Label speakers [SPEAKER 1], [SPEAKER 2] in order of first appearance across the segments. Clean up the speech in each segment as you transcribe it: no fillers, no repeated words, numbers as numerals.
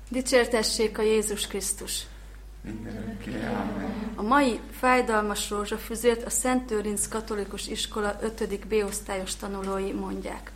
[SPEAKER 1] Dicsértessék a Jézus Krisztus! A mai fájdalmas rózsafüzért a Szent Lőrinc Katolikus Iskola 5. B-osztályos tanulói mondják.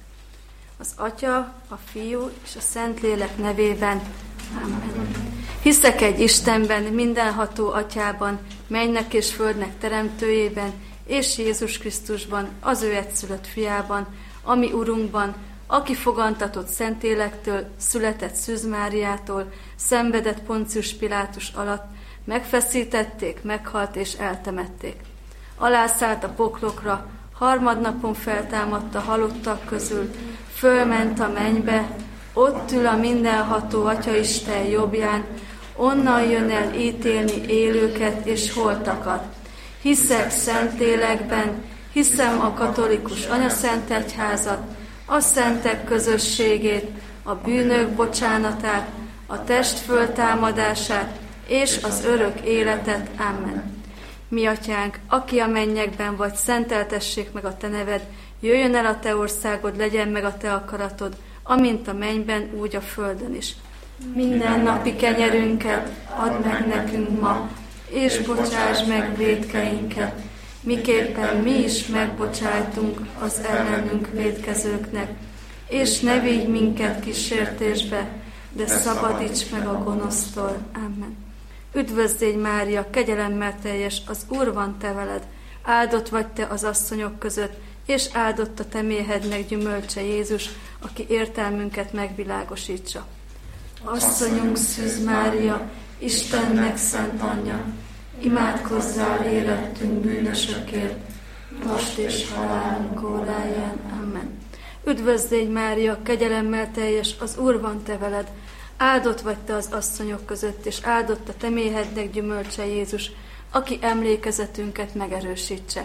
[SPEAKER 1] Az Atya, a Fiú és a Szentlélek nevében. Amen. Hiszek egy Istenben, mindenható Atyában, mennynek és földnek teremtőjében, és Jézus Krisztusban, az ő egyszülött fiában, ami Urunkban, aki fogantatott Szentlélektől, született Szűz Máriától, szenvedett Poncius Pilátus alatt, megfeszítették, meghalt és eltemették. Alászállt a poklokra, harmadnapon feltámadt a halottak közül, fölment a mennybe, ott ül a mindenható Atyaisten jobbján, onnan jön el ítélni élőket és holtakat. Hiszek Szentlélekben, hiszem a katolikus anyaszent egyházat, a szentek közösségét, a bűnök bocsánatát, a test föltámadását és az örök életet. Amen. Mi Atyánk, aki a mennyekben vagy, szenteltessék meg a te neved, jöjjön el a te országod, legyen meg a te akaratod, amint a mennyben, úgy a földön is. Minden napi kenyerünket add meg nekünk ma, és bocsáss meg vétkeinket, miképpen mi is megbocsájtunk az ellenünk vétkezőknek, és ne vigy minket kísértésbe, de szabadíts meg a gonosztól. Amen. Üdvözlégy Mária, kegyelemmel teljes, az Úr van te veled, áldott vagy te az asszonyok között, és áldott a te méhednek gyümölcse Jézus, aki értelmünket megvilágosítsa. Asszonyunk Szűz Mária, Istennek szent anyja, imádkozzál érettünk bűnösökért, most és halálunk óráján. Amen. Üdvözlégy Mária, kegyelemmel teljes, az Úr van te veled, áldott vagy te az asszonyok között, és áldott a te méhednek gyümölcse Jézus, aki emlékezetünket megerősítse.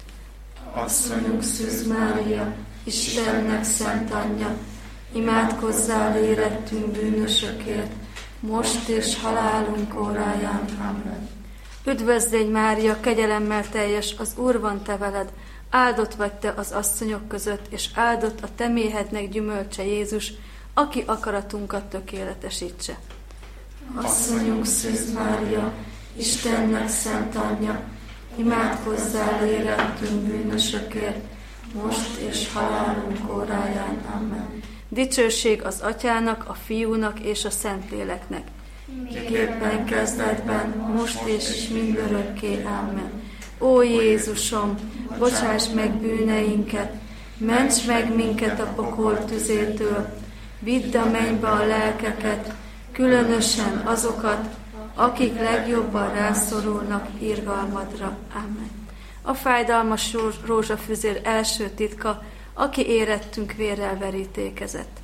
[SPEAKER 1] Asszonyunk Szűz Mária, Istennek szent anyja, imádkozzál érettünk bűnösökért, most és halálunk óráján. Amen. Üdvözlégy Mária, kegyelemmel teljes, az Úr van te veled, áldott vagy te az asszonyok között, és áldott a te méhednek gyümölcse Jézus, aki akaratunkat tökéletesítse. Asszonyunk Szűz Mária, Istennek szent anyja, imádkozzál érettünk bűnösökért, most és halálunk óráján. Amen. Dicsőség az Atyának, a Fiúnak és a Szentléleknek, miképpen kezdetben, most és mindörökké. Amen. Ó Jézusom, bocsáss meg bűneinket, ments meg minket a pokol tüzétől, vidd a mennybe a lelkeket, különösen azokat, akik legjobban rászorulnak irgalmadra. Amen. A fájdalmas rózsafüzér első titka, aki érettünk vérrel verítékezett.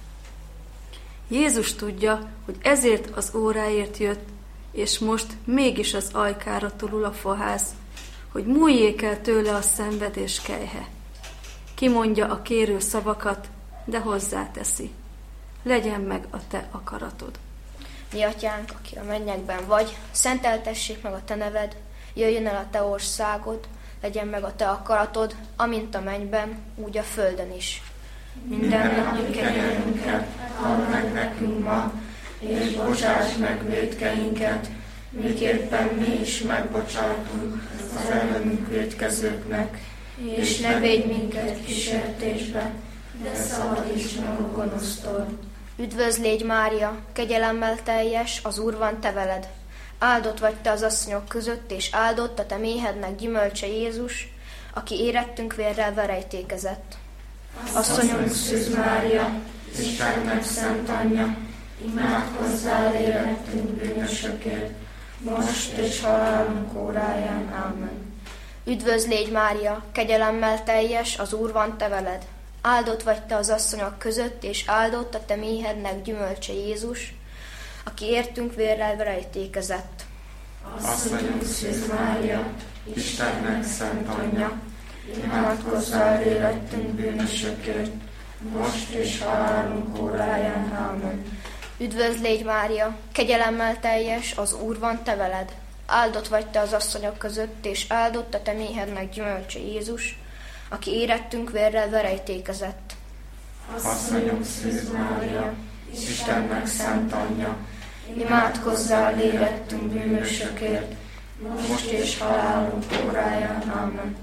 [SPEAKER 1] Jézus tudja, hogy ezért az óráért jött, és most mégis az ajkára tolul a fohász, hogy múljék el tőle a szenvedés kelyhe. Kimondja a kérő szavakat, de hozzáteszi. Legyen meg a te akaratod.
[SPEAKER 2] Mi Atyánk, aki a mennyekben vagy, szenteltessék meg a te neved, jöjjön el a te országod, legyen meg a te akaratod, amint a mennyben, úgy a földön is.
[SPEAKER 3] Minden napi kenyerünket add meg nekünk ma, és bocsáss meg vétkeinket, miképpen mi is megbocsájtunk az ellenünk vétkezőknek, és ne védj minket kísértésbe, de szabadíts meg a gonosztól.
[SPEAKER 2] Üdvözlégy Mária, kegyelemmel teljes, az Úr van te veled. Áldott vagy te az asszonyok között, és áldott a te méhednek gyümölcse Jézus, aki érettünk vérrel verejtékezett.
[SPEAKER 3] Asszonyunk Szűz Mária, Istennek szent anyja, imádkozzál érettünk bűnösökért, most és halálunk óráján. Amen.
[SPEAKER 2] Üdvözlégy Mária, kegyelemmel teljes, az Úr van te veled. Áldott vagy te az asszonyok között, és áldott a te méhednek gyümölcse Jézus, aki értünk vérrel verejtékezett.
[SPEAKER 3] Asszonyunk Szűz Mária, Istennek szent anyja, imádkozzál érettünk bűnösökért, most és halálunk óráján. Amen.
[SPEAKER 2] Üdvözlégy Mária, kegyelemmel teljes, az Úr van te veled. Áldott vagy te az asszonyok között, és áldott a te méhednek gyümölcse Jézus, aki érettünk vérrel verejtékezett.
[SPEAKER 3] Asszonyunk Szűz Mária, Istennek szent anyja, imádkozzál érettünk bűnösökért, most és halálunk óráján. Amen.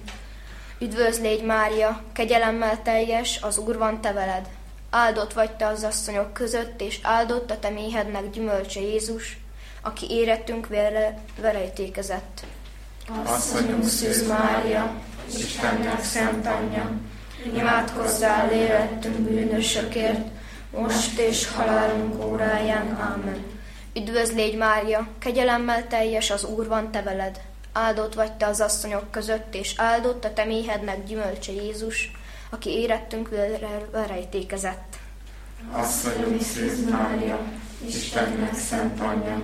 [SPEAKER 2] Üdvözl légy Mária, kegyelemmel teljes, az Úr van te veled. Áldott vagy te az asszonyok között, és áldott a te méhednek gyümölcse Jézus, aki érettünk vérre verejtékezett.
[SPEAKER 3] Asszonyunk Szűz Mária, Istennek szent anyja, imádkozzál érettünk bűnösökért, most és halálunk óráján. Amen.
[SPEAKER 2] Üdvözl légy Mária, kegyelemmel teljes, az Úr van te veled. Áldott vagy te az asszonyok között, és áldott a te méhednek gyümölcse Jézus, aki érettünk vérre verejtékezett.
[SPEAKER 3] Asszonyunk Szűz Mária, Istennek szent anyja,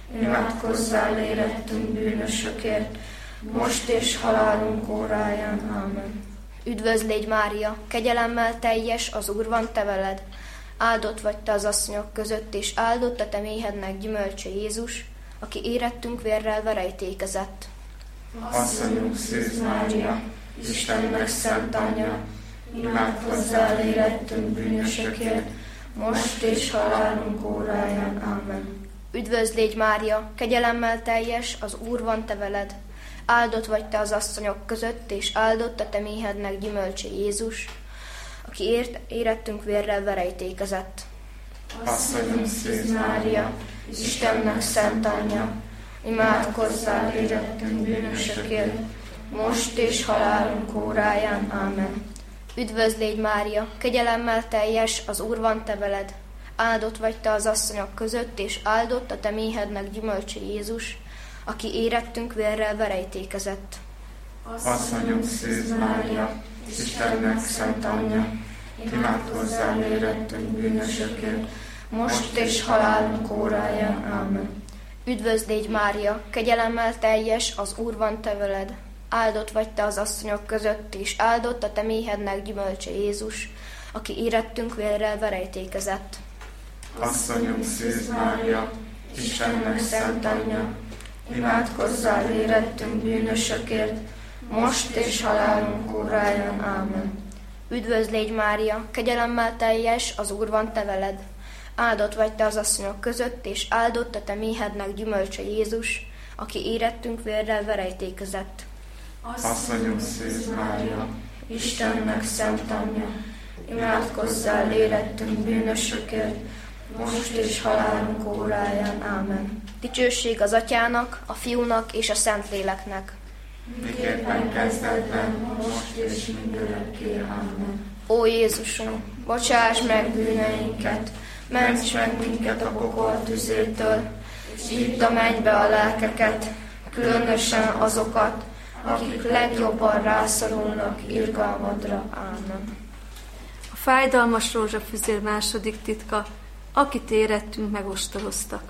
[SPEAKER 3] imádkozzál érettünk bűnösökért, most és halálunk óráján. Amen.
[SPEAKER 2] Üdvözl légy Mária, kegyelemmel teljes, az Úr van te veled. Áldott vagy te az asszonyok között, és áldott a te méhednek gyümölcse Jézus, aki érettünk vérrel verejtékezett.
[SPEAKER 3] Asszonyunk Szűz Mária, Istennek szent anyja, imádkozzál érettünk bűnösökért, most és halálunk óráján. Amen.
[SPEAKER 2] Üdvözl légy Mária, kegyelemmel teljes, az Úr van te veled. Áldott vagy te az asszonyok között, és áldott a te méhednek gyümölcse Jézus, aki érettünk vérrel verejtékezett.
[SPEAKER 3] Asszonyunk Szűz Mária, Istennek szent anyja, imádkozzál érettünk bűnösökért, most és halálunk óráján. Amen.
[SPEAKER 2] Üdvözl légy Mária, kegyelemmel teljes, az Úr van te veled. Áldott vagy te az asszonyok között, és áldott a te méhednek gyümölcse Jézus, aki érettünk vérrel verejtékezett.
[SPEAKER 3] Asszonyunk Szűz Mária, Istennek szent anyja, imádkozzál érettünk bűnösökért, most és halálunk óráján. Amen.
[SPEAKER 2] Üdvözl légy Mária, kegyelemmel teljes, az Úr van te veled. Áldott vagy te az asszonyok között, és áldott a te méhednek gyümölcse Jézus, aki érettünk vérrel verejtékezett.
[SPEAKER 3] Asszonyunk Szűz Mária, Istennek szent anyja, imádkozzál érettünk bűnösökért, most és halálunk óráján. Amen.
[SPEAKER 2] Üdvözl légy Mária, kegyelemmel teljes, az Úr van te veled. Áldott vagy te az asszonyok között, és áldott a te méhednek gyümölcse Jézus, aki érettünk vérrel verejtékezett.
[SPEAKER 3] Asszonyunk Szűz Mária, Istennek szent anyja, imádkozzál érettünk bűnösökért, most és halálunk óráján. Amen.
[SPEAKER 2] Dicsőség az Atyának, a Fiúnak és a Szentléleknek.
[SPEAKER 3] Miképpen kezdetben, most és mindörökké. Amen.
[SPEAKER 2] Ó Jézusunk, bocsáss meg bűneinket,
[SPEAKER 3] Ments meg minket a pokol tüzétől, és vidd a mennybe a lelkeket, különösen azokat, akik legjobban rászorulnak irgalmadra. Amen.
[SPEAKER 1] A fájdalmas rózsafüzér második titka, akit érettünk, megostoroztak.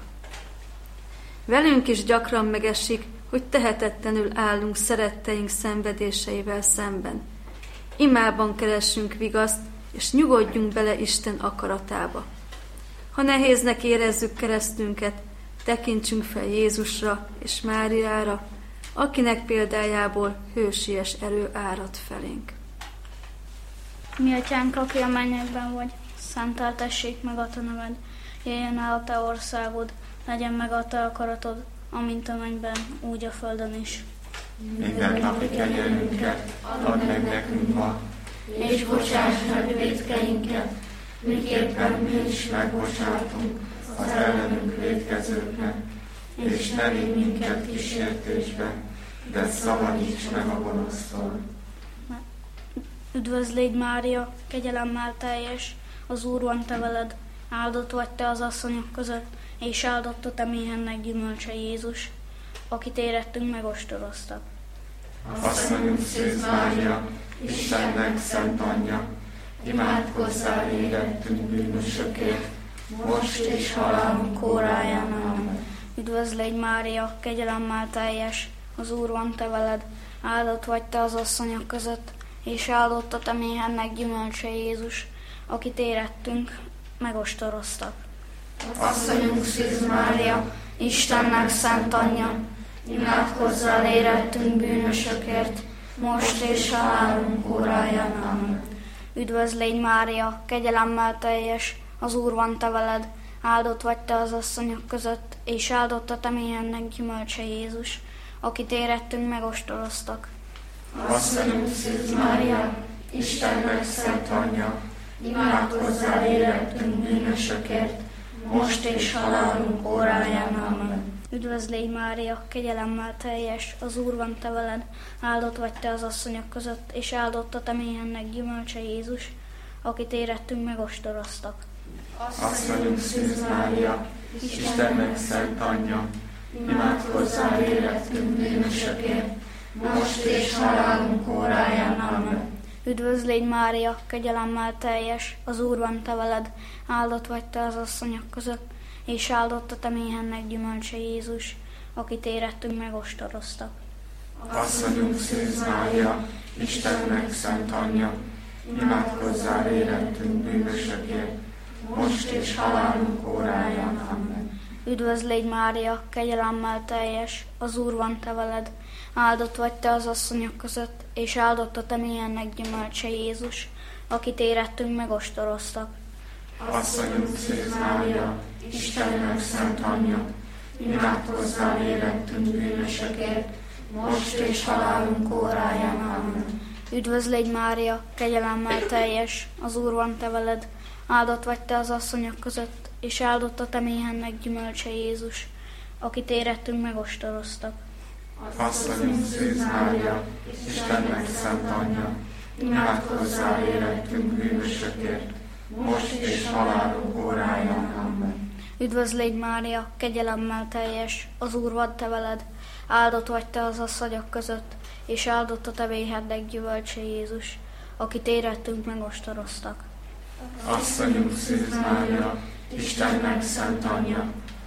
[SPEAKER 1] Velünk is gyakran megesik, hogy tehetetlenül állunk szeretteink szenvedéseivel szemben. Imában keressünk vigaszt, és nyugodjunk bele Isten akaratába. Ha nehéznek érezzük keresztünket, tekintsünk fel Jézusra és Máriára, akinek példájából hősies erő árad felénk.
[SPEAKER 4] Mi atyánk, aki a mennyekben vagy, szenteltessék meg a te neved, jöjjön el a te országod, legyen meg a te akaratod, amint a mennyben, úgy a földön is.
[SPEAKER 3] Minden napi kenyerünket add meg nekünk ma, és bocsáss meg vétkeinket, miképpen mi is megbocsátunk az ellenünk vétkezőknek, és ne vigy minket kísértésbe, de szabadíts meg a gonosztól.
[SPEAKER 4] Üdvözl légy Mária, kegyelemmel teljes, az Úr van te veled, áldott vagy te az asszonyok között, és áldott a te méhennek gyümölcse Jézus, akit érettünk megostoroztak.
[SPEAKER 3] Asszonyunk Szűz Mária, Istennek szent anyja, imádkozzál érettünk bűnösökért, most és halálunk óráján. Amen.
[SPEAKER 4] Üdvözl légy Mária, kegyelemmel teljes, az Úr van te veled, áldott vagy te az asszonyok között, és áldott a te méhennek gyümölcse Jézus, akit érettünk megostoroztak.
[SPEAKER 3] Asszonyunk Szűz Mária, Istennek szent anyja, imádkozzál érettünk bűnösökért, most és halálunk óráján. Amen.
[SPEAKER 4] Üdvözl légy Mária, kegyelemmel teljes, az Úr van te veled, áldott vagy te az asszonyok között, és áldott a te méhennek gyümölcse Jézus, akit érettünk megostoroztak.
[SPEAKER 3] Asszonyunk Szűz Mária, Istennek szent anyja, imádkozzál érettünk bűnösökért, most és halálunk óráján. Amen.
[SPEAKER 4] Üdvözlégy Mária, kegyelemmel teljes, az Úr van te veled, áldott vagy te az asszonyok között, és áldott a te méhennek gyümölcse Jézus, akit érettünk megostoroztak.
[SPEAKER 3] Asszonyunk Szűz Mária, Istennek szent anyja, imádkozzál érettünk bűnösökért, most és halálunk óráján. Amen.
[SPEAKER 4] Üdvözlégy Mária, kegyelemmel teljes, az Úr van te veled, áldott vagy te az asszonyok között, és áldott a te méhennek gyümölcse Jézus, akit érettünk megostoroztak.
[SPEAKER 3] Asszonyunk Szűz Mária, Istennek szent anyja, imádkozzál érettünk bűnösökért, most és halálunk óráján. Amen.
[SPEAKER 4] Üdvözlégy Mária, kegyelemmel teljes, az Úr van te veled, áldott vagy te az asszonyok között, és áldott a te méhennek gyümölcse Jézus, akit érettünk megostoroztak.
[SPEAKER 3] Asszonyunk Szűz Mária, Istennek szent anyja, imádkozzál érettünk bűnösökért, most és halálunk óráján. Amen.
[SPEAKER 4] Üdvözlégy Mária, kegyelemmel teljes, az Úr van te veled, áldott vagy te az asszonyok között, és áldott a te méhennek gyümölcse Jézus, akit érettünk megostoroztak.
[SPEAKER 3] Asszonyunk Szűz Mária, Istennek szent anyja, imádkozzál érettünk bűnösökért, most és halálunk óráján. Amen.
[SPEAKER 4] Üdvözlégy Mária, kegyelemmel teljes, az Úr van te veled, áldott vagy te az asszonyok között, és áldott a te méhennek gyümölcse Jézus, akit érettünk megostoroztak.
[SPEAKER 3] Asszonyunk Szűz Mária, Istennek szent anyja,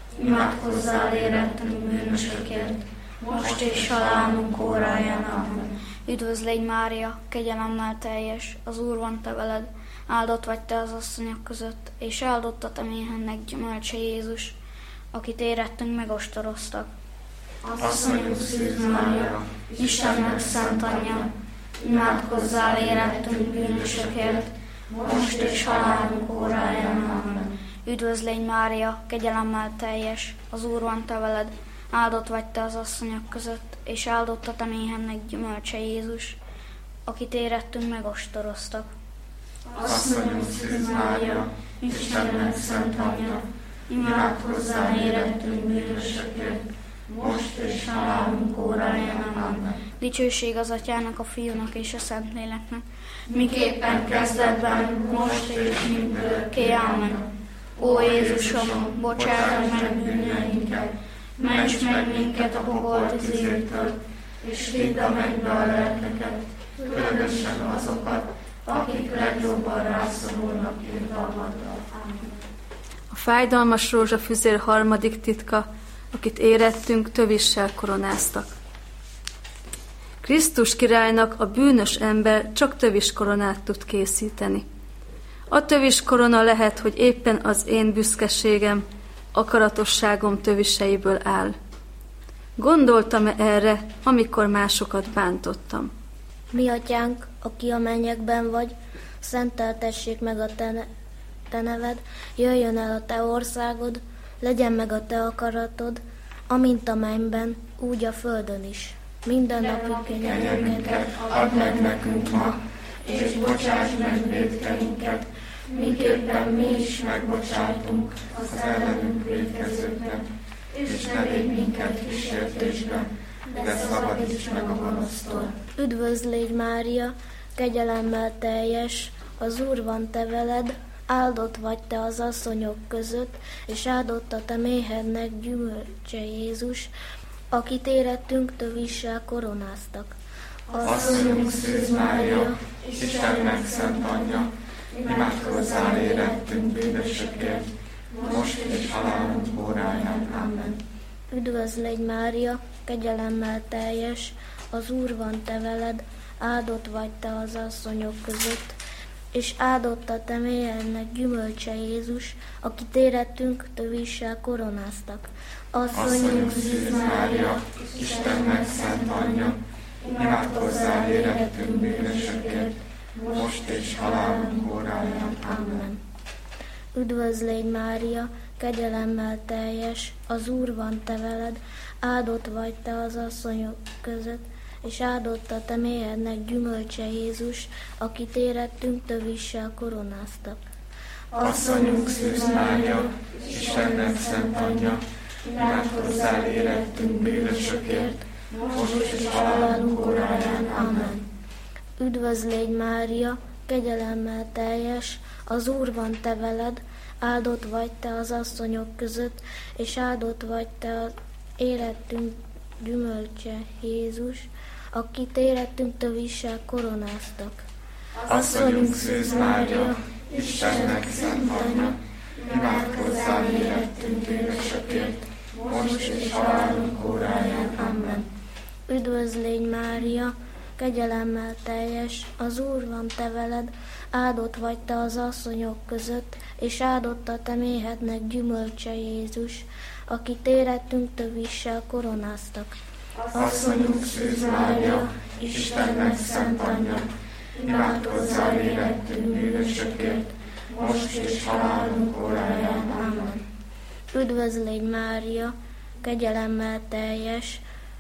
[SPEAKER 3] imádkozzál érettünk bűnösökért, most és halálunk óráján. Amen.
[SPEAKER 4] Üdvözlégy Mária, kegyelemmel teljes, az Úr van te veled, áldott vagy te az asszonyok között, és áldott a te méhennek gyümölcse Jézus, akit érettünk megostoroztak.
[SPEAKER 3] Asszonyunk Szűz Mária,
[SPEAKER 4] Istennek szent anyja, imádkozzál érettünk bűnösökért,
[SPEAKER 3] most és halálunk óráján. Amen.
[SPEAKER 4] Üdvözlégy Mária, kegyelemmel teljes, az Úr van te veled, áldott vagy te az asszonyok között, és áldott a te méhennek gyümölcse Jézus, akit érettünk megostoroztak.
[SPEAKER 3] Asszonyunk Szűz Mária, Istennek szent anyja, imádkozzál érettünk bűnösökért, most és halálunk óráján. Amen.
[SPEAKER 4] Dicsőség az Atyának, a Fiúnak és a Szentléleknek,
[SPEAKER 3] miképpen kezdetben, most és mindörökké. Amen.
[SPEAKER 4] Ó Jézusom, bocsáss meg
[SPEAKER 3] bűneinket, ments meg minket a pokol tüzétől, és vidd a mennybe a lelkeket, különösen azokat, akik legjobban rászorulnak irgalmadra.
[SPEAKER 1] A fájdalmas rózsafüzér harmadik titka, akit érettünk tövissel koronáztak. Krisztus királynak a bűnös ember csak tövis koronát tud készíteni. A tövis korona lehet, hogy éppen az én büszkeségem, akaratosságom töviseiből áll. Gondoltam-e erre, amikor másokat bántottam?
[SPEAKER 5] Mi atyánk, aki a mennyekben vagy, szenteltessék meg a te neved, jöjjön el a te országod, legyen meg a te akaratod, amint a mennyben, úgy a földön is. Minden napi
[SPEAKER 3] kenyerünket add meg nekünk ma, és bocsáss meg vétkeinket, miképpen mi is megbocsátunk az ellenünk vétkezőknek, és ne védj minket kísértésbe, de szabadíts meg a gonosztól.
[SPEAKER 5] Üdvözlégy Mária, kegyelemmel teljes, az Úr van te veled, áldott vagy te az asszonyok között, és áldott a te méhednek gyümölcse Jézus, akit érettünk tövissel koronáztak.
[SPEAKER 3] Asszonyunk Szűz Mária, Istennek szent anyja, imádkozzál érettünk bűnösökért, most és halálunk óráján. Amen.
[SPEAKER 5] Üdvözlégy Mária, kegyelemmel teljes, az Úr van te veled, áldott vagy te az asszonyok között, és áldott a te méhednek gyümölcse Jézus, akit érettünk tövissel koronáztak.
[SPEAKER 3] Asszonyunk Szűz Mária, Istennek szent anyja, imádkozzál érettünk bűnösökért, most és halálunk óráján. Amen.
[SPEAKER 5] Üdvözlégy Mária, kegyelemmel teljes, az Úr van te veled, áldott vagy te az asszonyok között, és áldott a te méhednek gyümölcse Jézus, akit érettünk tövissel koronáztak.
[SPEAKER 3] Asszonyunk Szűz Mária, Istennek szent anyja, imádkozzál érettünk bűnösökért, most és halálunk óráján. Amen.
[SPEAKER 5] Üdvözl légy Mária, kegyelemmel teljes, az Úr van te veled, áldott vagy te az asszonyok között, és áldott vagy te az érettünk gyümölcse Jézus, akit érettünk tövissel koronáztak.
[SPEAKER 3] Asszonyunk Szűz Mária, Istennek szent anyja, imádkozzál érettünk bűnösökért, most és halálunk óráján. Amen.
[SPEAKER 5] Üdvözl légy Mária, kegyelemmel teljes, az Úr van te veled, áldott vagy te az asszonyok között, és áldott a te méhednek gyümölcse Jézus, akit érettünk tövissel koronáztak.
[SPEAKER 3] Asszonyunk Szűz Mária, Istennek szent anyja, imádkozzál érettünk bűnösökért, most és halálunk óráján. Amen.
[SPEAKER 5] Üdvözl légy Mária, kegyelemmel teljes,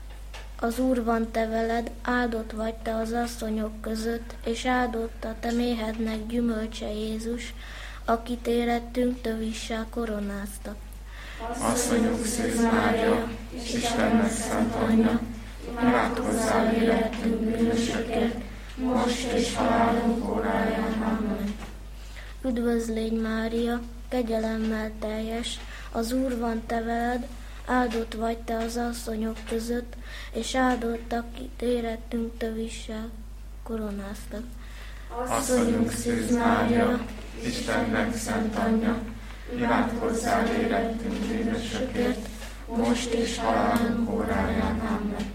[SPEAKER 5] az Úr van te veled, áldott vagy te az asszonyok között, és áldott a te méhednek gyümölcse Jézus, akit érettünk tövissel koronáztak.
[SPEAKER 3] Asszonyunk Szűz Mária, Istennek szent anyja, imádkozzál érettünk bűnösökért, most és halálunk óráján. Amen.
[SPEAKER 5] Üdvözl légy Mária, kegyelemmel teljes, az Úr van te veled, áldott vagy te az asszonyok között, és áldott, akit érettünk tövissel koronáztak.
[SPEAKER 3] Asszonyunk Szűz Mária, Istennek szent anyja, imádkozzál érettünk bűnösökért, most és halálunk óráján. Amen.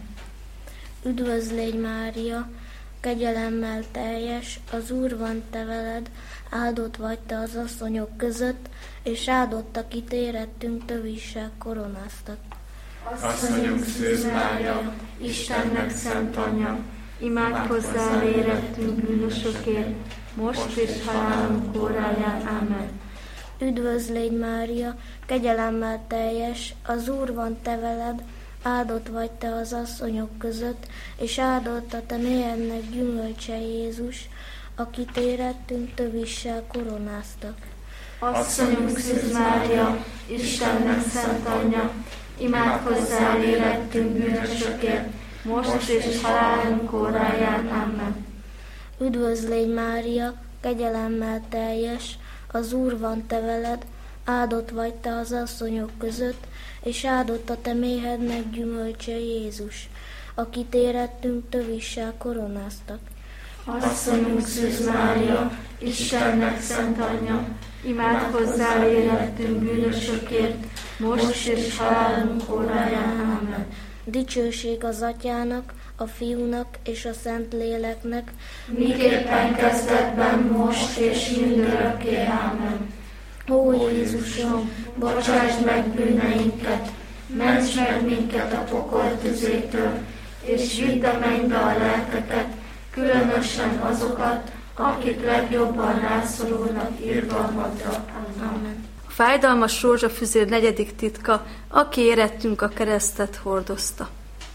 [SPEAKER 5] Üdvözl légy Mária, kegyelemmel teljes, az Úr van te veled, áldott vagy te az asszonyok között, és áldott, akit érettünk tövissel koronáztak.
[SPEAKER 3] Asszonyunk Szűz Mária, Istennek szent anyja,
[SPEAKER 1] Imádkozzál érettünk bűnösökért, most és halálunk óráján. Amen.
[SPEAKER 5] Üdvözl légy Mária, kegyelemmel teljes, az Úr van te veled, áldott vagy te az asszonyok között, és áldott a te méhednek gyümölcse Jézus, akit érettünk tövissel koronáztak.
[SPEAKER 1] Asszonyunk Szűz Mária, Istennek szent anyja, imádkozzál érettünk bűnösökért, most és halálunk óráján. Amen.
[SPEAKER 5] Üdvözl légy Mária, kegyelemmel teljes, az Úr van te veled, áldott vagy te az asszonyok között, és áldott a te méhednek gyümölcse Jézus, akit érettünk tövissel koronáztak.
[SPEAKER 1] Asszonyunk Szűz Mária, Istennek szent anyja, imádkozzál érettünk bűnösökért, most és halálunk óráján. Amen.
[SPEAKER 5] Dicsőség az Atyának, a Fiúnak és a Szentléleknek,
[SPEAKER 1] miképpen kezdetben, most és mindörökké. Amen. Ó Jézusom, bocsásd meg bűneinket, ments meg minket a pokol tüzétől, és vidd a mennybe a lelkeket, különösen azokat, akik legjobban rászorulnak irgalmadra. Amen. A fájdalmas rózsafüzér 4. titka, aki érettünk a keresztet hordozta.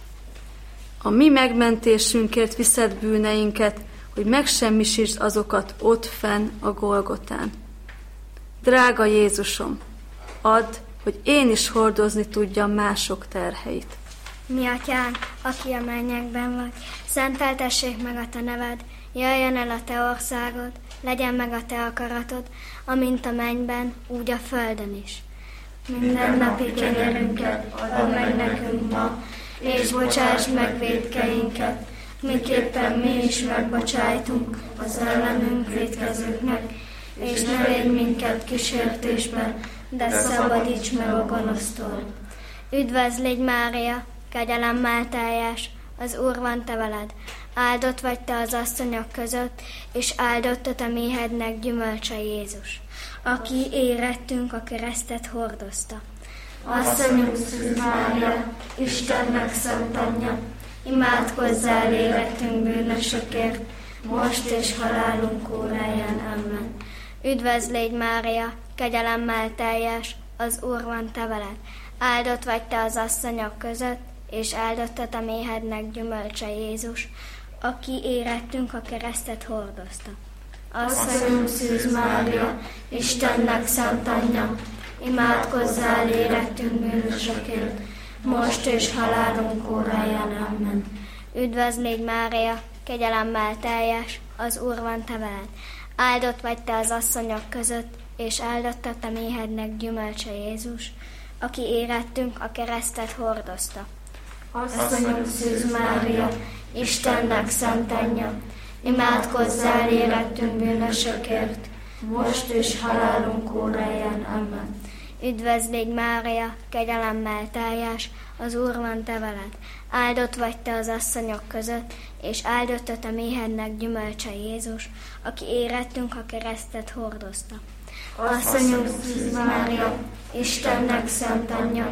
[SPEAKER 1] A mi megmentésünkért viszed bűneinket, hogy megsemmisítsd azokat ott fenn a Golgotán. Drága Jézusom, add, hogy én is hordozni tudjam mások terheit.
[SPEAKER 4] Mi atyánk, aki a mennyekben vagy, szenteltessék meg a te neved, jöjjön el a te országod, legyen meg a te akaratod, amint a mennyben, úgy a földön is.
[SPEAKER 3] Minden napi kenyerünket add meg nekünk ma, és bocsásd meg vétkeinket, miképpen mi is megbocsájtunk az ellenünk vétkezőknek, és ne védj minket kísértésbe, de szabadíts meg a gonosztól.
[SPEAKER 4] Üdvözl légy Mária, kegyelemmel teljes, az Úr van te veled, áldott vagy te az asszonyok között, és áldott a te méhednek gyümölcse Jézus, aki érettünk a keresztet hordozta.
[SPEAKER 3] Asszonyunk Szűz Mária, Istennek szent anyja, imádkozzál érettünk bűnösökért, most és halálunk óráján. Amen.
[SPEAKER 4] Üdvözl légy Mária, kegyelemmel teljes, az Úr van te veled. Áldott vagy te az asszonyok között, és áldott a te méhednek gyümölcse Jézus, aki érettünk a keresztet hordozta.
[SPEAKER 3] Asszonyunk Szűz Mária, Istennek szent anyja, imádkozzál érettünk bűnösökért, most és halálunk óráján. Amen.
[SPEAKER 4] Üdvözl légy Mária, kegyelemmel teljes, az Úr van te veled. Áldott vagy te az asszonyok között, és áldott a te méhednek gyümölcse Jézus, aki érettünk a keresztet hordozta.
[SPEAKER 3] Asszonyunk Szűz Mária, Istennek szent anyja, imádkozzál érettünk bűnösökért, most és halálunk óráján. Amen.
[SPEAKER 4] Üdvözl légy Mária, kegyelemmel teljes, az Úr van te veled. Áldott vagy te az asszonyok között, és áldott a te méhednek gyümölcse Jézus, aki érettünk a keresztet hordozta.
[SPEAKER 3] Asszonyunk Szűz Mária, Istennek szent anyja,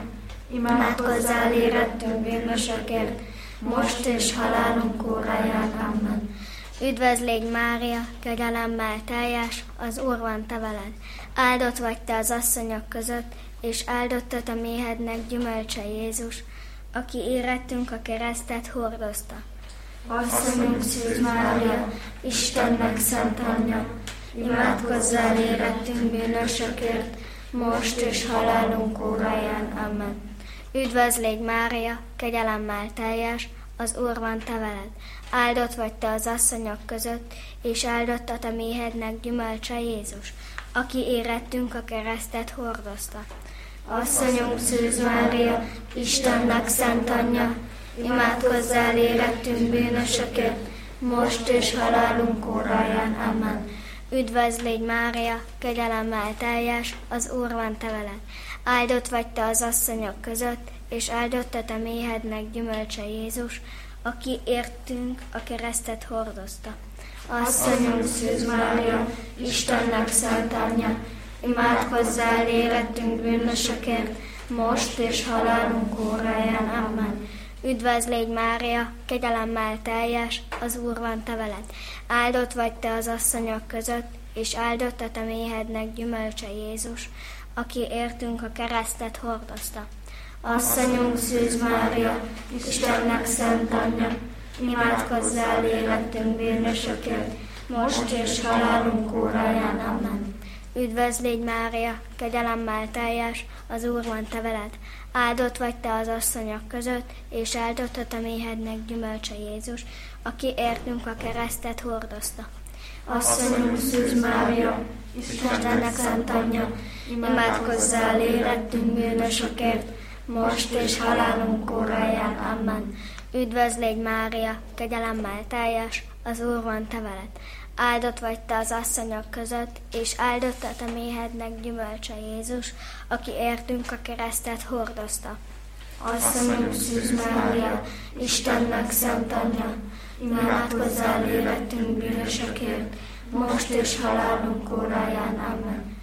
[SPEAKER 3] imádkozzál érettünk bűnösökért, most és halálunk óráján. Amen.
[SPEAKER 4] Üdvözl légy Mária, kegyelemmel teljes, az Úr van te veled. Áldott vagy te az asszonyok között, és áldott a te méhednek gyümölcse Jézus, aki érettünk a keresztet hordozta.
[SPEAKER 3] Asszonyunk Szűz Mária, Istennek szent anyja, imádkozzál érettünk bűnösökért, most és halálunk óráján. Amen.
[SPEAKER 4] Üdvözl légy Mária, kegyelemmel teljes, az Úr van te veled. Áldott vagy te az asszonyok között, és áldott a te méhednek gyümölcse Jézus, aki érettünk a keresztet hordozta.
[SPEAKER 3] Asszonyunk Szűz Mária, Istennek szent anyja, imádkozzál érettünk bűnösökért, most és halálunk óráján. Amen.
[SPEAKER 4] Üdvözl légy Mária, kegyelemmel teljes, az Úr van te veled. Áldott vagy te az asszonyok között, és áldott a te méhednek gyümölcse Jézus, aki értünk a keresztet hordozta.
[SPEAKER 3] Asszonyunk Szűz Mária, Istennek szent anyja, imádkozzál érettünk bűnösökért, most és halálunk óráján. Amen.
[SPEAKER 4] Üdvözl légy Mária, kegyelemmel teljes, az Úr van te veled. Áldott vagy te az asszonyok között, és áldott a te méhednek gyümölcse Jézus, aki értünk a keresztet hordozta.
[SPEAKER 3] Asszonyunk Szűz Mária, Istennek szent anyja, imádkozzál érettünk bűnösökért, most és halálunk óráján. Amen.
[SPEAKER 4] Üdvözl légy Mária, kegyelemmel teljes, az Úr van te veled. Áldott vagy te az asszonyok között, és áldott a te méhednek gyümölcse Jézus, aki értünk a keresztet hordozta.
[SPEAKER 3] Asszonyunk Szűz Mária, Istennek szent anyja, imádkozzál érettünk bűnösökért, most és halálunk óráján. Amen.
[SPEAKER 4] Üdvözl légy Mária, kegyelemmel teljes, az Úr van te veled. Áldott vagy te az asszonyok között, és áldott a te méhednek gyümölcse Jézus, aki értünk a keresztet hordozta.
[SPEAKER 3] Asszonyunk Szűz Mária, Istennek szent anyja, imádkozzál érettünk bűnösökért, most és halálunk óráján. Amen.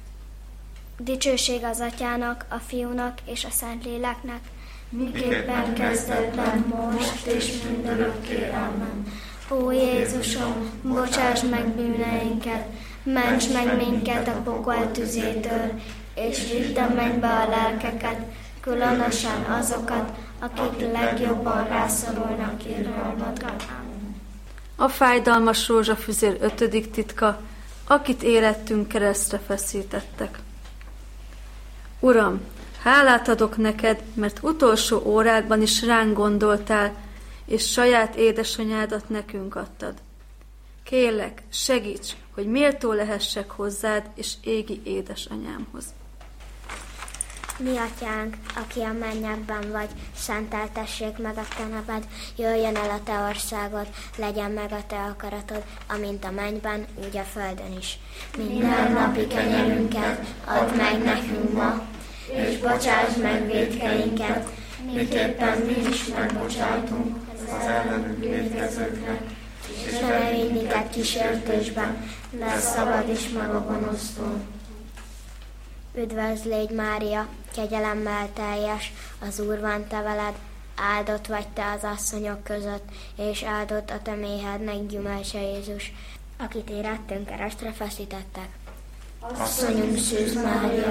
[SPEAKER 4] Dicsőség az Atyának, a Fiúnak és a Szentléleknek,
[SPEAKER 3] miképpen kezdetben, most és mindörökké. Amen.
[SPEAKER 4] Ó Jézusom, bocsáss meg bűneinket, ments meg minket a pokol tüzétől, és vidd a mennybe a lelkeket, különösen azokat, akik legjobban rászorulnak irgalmadra.
[SPEAKER 1] A fájdalmas rózsafüzér 5. titka, akit érettünk keresztre feszítettek. Uram, hálát adok neked, mert utolsó órákban is ránk gondoltál, és saját édesanyádat nekünk adtad. Kérlek, segíts, hogy méltó lehessek hozzád és égi édesanyámhoz.
[SPEAKER 5] Mi atyánk, aki a mennyekben vagy, szenteltessék meg a te neved, jöjjön el a te országod, legyen meg a te akaratod, amint a mennyben, úgy a földön is.
[SPEAKER 3] Minden napi kenyerünket add meg nekünk ma, és bocsáss meg vétkeinket, miképpen mi is megbocsátunk az ellenünk vétkezőknek, és ne vigy minket kísértésbe, de szabadíts meg a gonosztól.
[SPEAKER 5] Üdvözl légy Mária, kegyelemmel teljes, az Úr van te veled, áldott vagy te az asszonyok között, és áldott a te méhednek gyümölcse Jézus, akit érettünk keresztre feszítettek.
[SPEAKER 3] Asszonyunk Szűz Mária,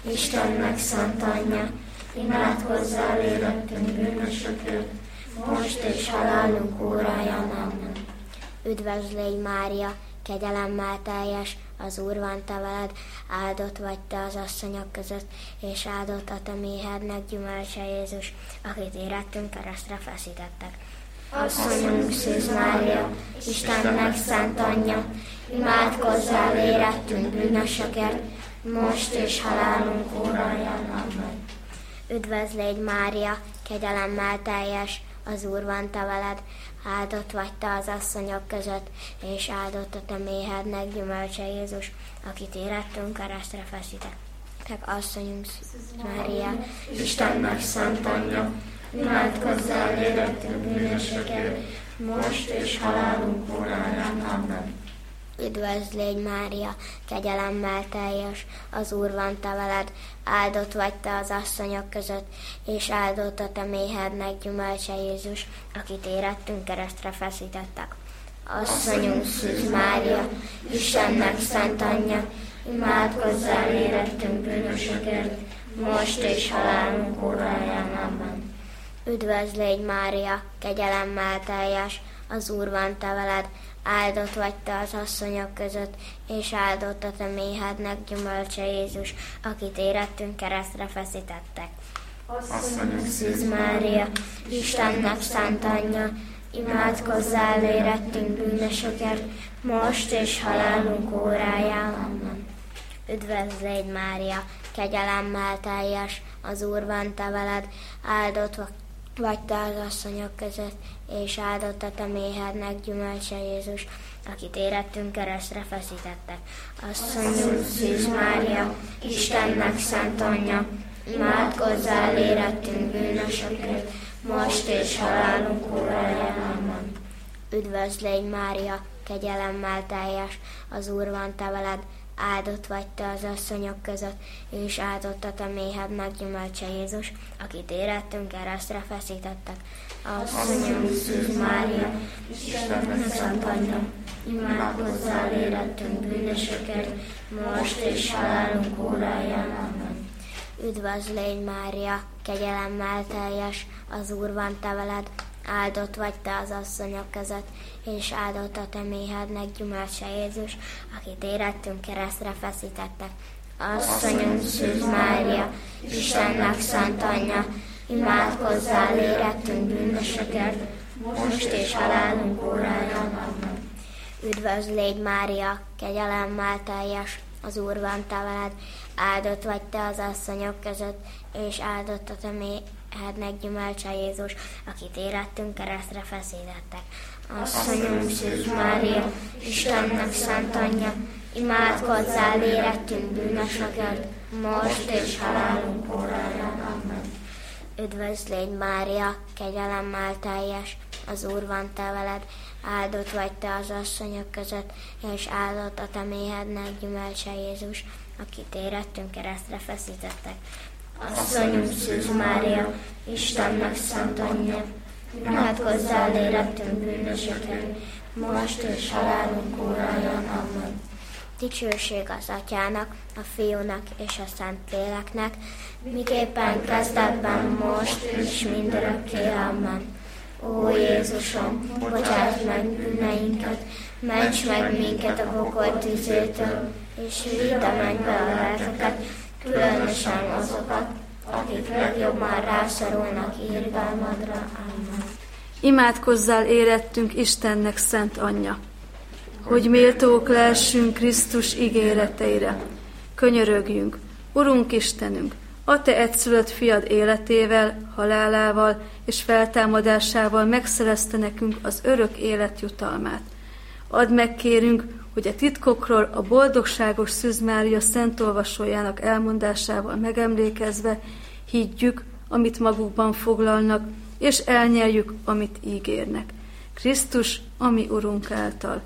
[SPEAKER 3] Istennek szent anyja, imádkozzál érettünk bűnösökért, most és halálunk óráján. Amen.
[SPEAKER 5] Üdvözlégy Mária, kegyelemmel teljes, az Úr van te veled, áldott vagy te az asszonyok között, és áldott a te méhednek gyümölcse Jézus, akit érettünk keresztre feszítettek.
[SPEAKER 3] Asszonyunk Szűz Mária, Istennek szent anyja, imádkozzál érettünk bűnösökért, most és halálunk óráján. Amen.
[SPEAKER 5] Üdvözlégy Mária, kegyelemmel teljes, az Úr van te veled, áldott vagy te az asszonyok között, és áldott a te méhednek gyümölcse Jézus, akit érettünk keresztre feszítettek. Asszonyunk Szűz Mária,
[SPEAKER 3] Istennek szent anyja, imádkozzál érettünk bűnösökért, most és halálunk óráján. Amen.
[SPEAKER 5] Üdvözlégy Mária, kegyelemmel teljes, az Úr van te veled, áldott vagy te az asszonyok között, és áldott a te méhednek gyümölcse Jézus, akit érettünk keresztre feszítettek.
[SPEAKER 3] Asszonyunk Szűz Mária, Istennek szent anyja, imádkozzál érettünk bűnösökért, most és halálunk óráján. Amen.
[SPEAKER 5] Üdvözlégy Mária, kegyelemmel teljes, az Úr van te veled, áldott vagy te az asszonyok között, és áldott a te méhednek gyümölcse Jézus, akit érettünk keresztre feszítettek.
[SPEAKER 3] Asszonyunk
[SPEAKER 5] Szűz Mária, Istennek szent anyja, imádkozzál érettünk bűnösökért, most és halálunk óráján. Amen. Üdvözlégy Mária, kegyelemmel teljes, az Úr van te veled, áldott vagy te az asszonyok között, és áldott a te méhednek gyümölcse Jézus, akit érettünk keresztre feszítettek.
[SPEAKER 3] Asszonyunk Szűz Mária, Istennek szent anyja, imádkozzál érettünk bűnösökért, most és halálunk óráján. Amen.
[SPEAKER 5] Üdvözlégy Mária, kegyelemmel teljes, az Úr van te veled, áldott vagy te az asszonyok között, és áldott a te méhednek gyümölcse Jézus, akit érettünk keresztre feszítettek.
[SPEAKER 3] Asszonyunk Szűz Mária, Istennek szent anyja, imádkozzál érettünk bűnösökért, most és halálunk óráján. Amen.
[SPEAKER 5] Üdvözlégy Mária, kegyelemmel teljes, az Úr van te veled, áldott vagy te az asszonyok között, és áldott a te méhednek gyümölcse Jézus, akit érettünk keresztre feszítettek.
[SPEAKER 3] Asszonyunk Szűz Mária, Istennek szent anyja, imádkozzál érettünk bűnösökért, most és halálunk óráján. Amen.
[SPEAKER 5] Üdvözlégy Mária, kegyelemmel teljes, az Úr van te veled, áldott vagy te az asszonyok között, és áldott a te méhednek gyümölcse Jézus, akit érettünk keresztre feszítettek.
[SPEAKER 3] Asszonyunk Szűz Mária, Istennek szent anyja, imádkozzál érettünk bűnösökért, most és halálunk óráján. Amen.
[SPEAKER 5] Üdvözlégy Mária, kegyelemmel teljes, az Úr van te veled, áldott vagy te az asszonyok között, és áldott a te méhednek gyümölcse Jézus, akit érettünk keresztre feszítettek.
[SPEAKER 3] Asszonyunk Szűz Mária, Istennek szent anyja, imádkozzál érettünk bűnösökért, most és halálunk óráján. Amen.
[SPEAKER 5] Dicsőség az Atyának, a Fiúnak és a Szentléleknek, miképpen kezdetben, most és mindörökké. Amen.
[SPEAKER 3] Ó Jézusom, bocsáss meg bűneinket, ments meg minket a pokol tüzétől, és vidd a mennybe a lelkeket, különösen azokat, akik legjobban rászorulnak irgalmadra. Amen.
[SPEAKER 1] Imádkozzál érettünk Istennek szent anyja, hogy méltók lehessünk Krisztus ígéreteire. Könyörögjünk, Urunk Istenünk, a te egyszülött fiad életével, halálával és feltámadásával megszerezte nekünk az örök élet jutalmát. Add meg, kérünk, hogy a titkokról a boldogságos Szűz Mária szent olvasójának elmondásával megemlékezve higgyük, amit magukban foglalnak, és elnyerjük, amit ígérnek. Krisztus, a mi Urunk által.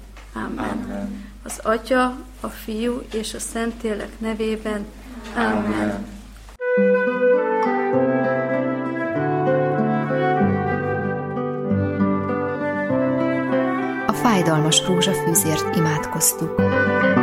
[SPEAKER 1] Amen. Az Atya, a Fiú és a Szentlélek nevében. Amen.
[SPEAKER 6] A fájdalmas rózsafűzért imádkoztuk.